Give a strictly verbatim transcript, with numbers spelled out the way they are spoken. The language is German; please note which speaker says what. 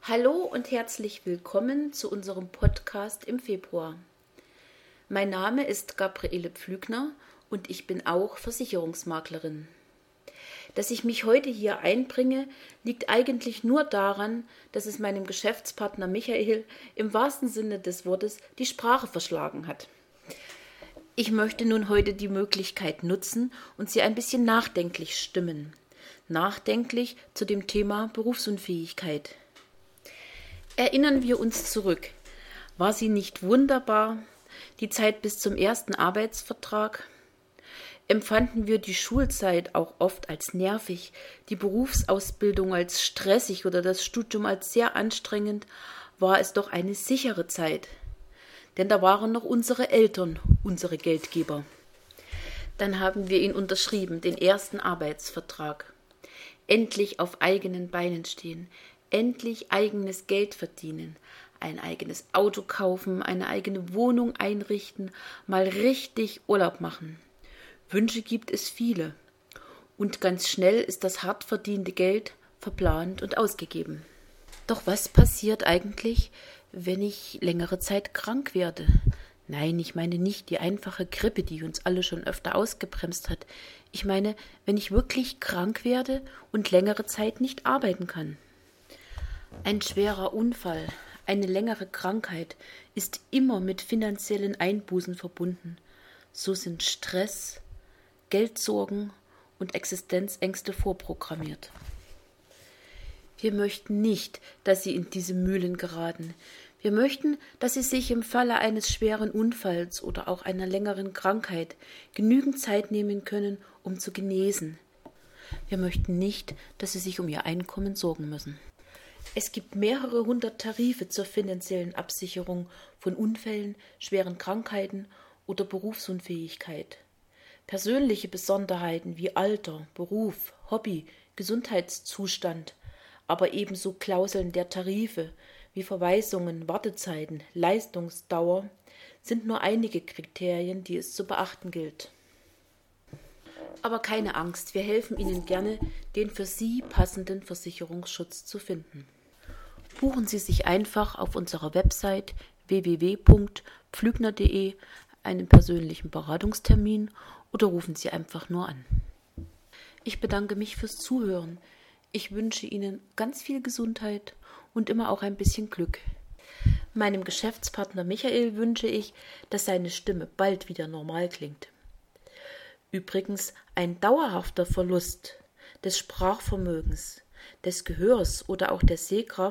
Speaker 1: Hallo und herzlich willkommen zu unserem Podcast im Februar. Mein Name ist Gabriele Pflügner und ich bin auch Versicherungsmaklerin. Dass ich mich heute hier einbringe, liegt eigentlich nur daran, dass es meinem Geschäftspartner Michael im wahrsten Sinne des Wortes die Sprache verschlagen hat. Ich möchte nun heute die Möglichkeit nutzen und Sie ein bisschen nachdenklich stimmen. Nachdenklich zu dem Thema Berufsunfähigkeit. Erinnern wir uns zurück. War sie nicht wunderbar, die Zeit bis zum ersten Arbeitsvertrag? Empfanden wir die Schulzeit auch oft als nervig, die Berufsausbildung als stressig oder das Studium als sehr anstrengend, war es doch eine sichere Zeit. Denn da waren noch unsere Eltern, unsere Geldgeber. Dann haben wir ihn unterschrieben, den ersten Arbeitsvertrag. Endlich auf eigenen Beinen stehen, endlich eigenes Geld verdienen, ein eigenes Auto kaufen, eine eigene Wohnung einrichten, mal richtig Urlaub machen. Wünsche gibt es viele. Und ganz schnell ist das hart verdiente Geld verplant und ausgegeben. Doch was passiert eigentlich, wenn ich längere Zeit krank werde? Nein, ich meine nicht die einfache Grippe, die uns alle schon öfter ausgebremst hat. Ich meine, wenn ich wirklich krank werde und längere Zeit nicht arbeiten kann. Ein schwerer Unfall, eine längere Krankheit ist immer mit finanziellen Einbußen verbunden. So sind Stress, Geldsorgen und Existenzängste vorprogrammiert. Wir möchten nicht, dass Sie in diese Mühlen geraten. Wir möchten, dass Sie sich im Falle eines schweren Unfalls oder auch einer längeren Krankheit genügend Zeit nehmen können, um zu genesen. Wir möchten nicht, dass Sie sich um Ihr Einkommen sorgen müssen. Es gibt mehrere hundert Tarife zur finanziellen Absicherung von Unfällen, schweren Krankheiten oder Berufsunfähigkeit. Persönliche Besonderheiten wie Alter, Beruf, Hobby, Gesundheitszustand, aber ebenso Klauseln der Tarife wie Verweisungen, Wartezeiten, Leistungsdauer sind nur einige Kriterien, die es zu beachten gilt. Aber keine Angst, wir helfen Ihnen gerne, den für Sie passenden Versicherungsschutz zu finden. Buchen Sie sich einfach auf unserer Website w w w punkt pflügner punkt d e einen persönlichen Beratungstermin oder rufen Sie einfach nur an. Ich bedanke mich fürs Zuhören. Ich wünsche Ihnen ganz viel Gesundheit und immer auch ein bisschen Glück. Meinem Geschäftspartner Michael wünsche ich, dass seine Stimme bald wieder normal klingt. Übrigens, ein dauerhafter Verlust des Sprachvermögens, des Gehörs oder auch der Sehkraft